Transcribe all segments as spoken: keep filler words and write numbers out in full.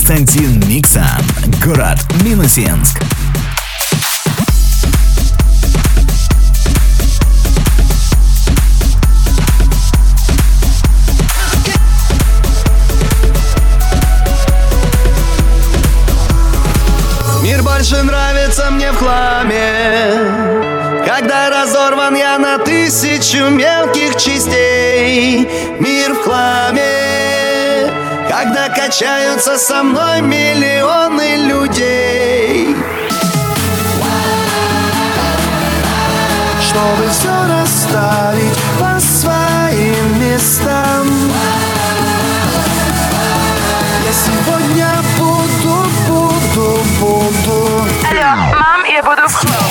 Константин Миксан, город Минусинск. Мир больше нравится мне в хламе, когда разорван я на тысячу мелких частей. Мир в хламе, когда качаются со мной миллионы людей. Чтобы все расставить по своим местам, я сегодня буду, буду, буду. Алло, мам, я буду в хлам.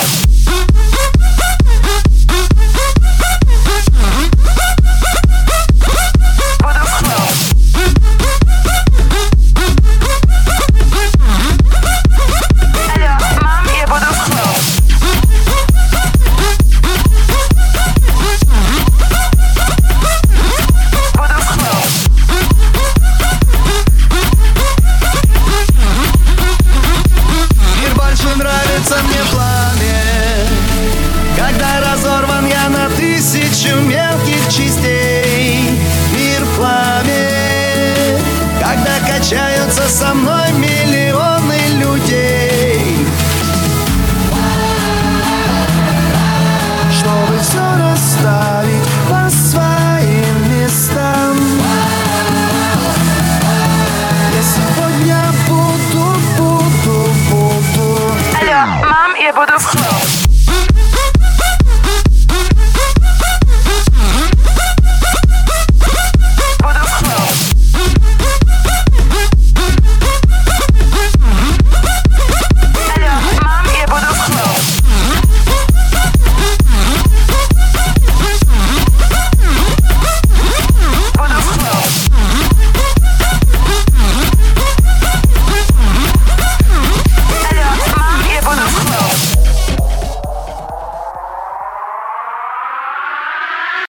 Мне пламя, когда разорван я на тысячу мелких частей. Мир в пламя, когда качаются со мной миллионы людей. Чтобы все расставить по своим местам, я сегодня буду, буду, буду. Алло, мам, я буду в хлам.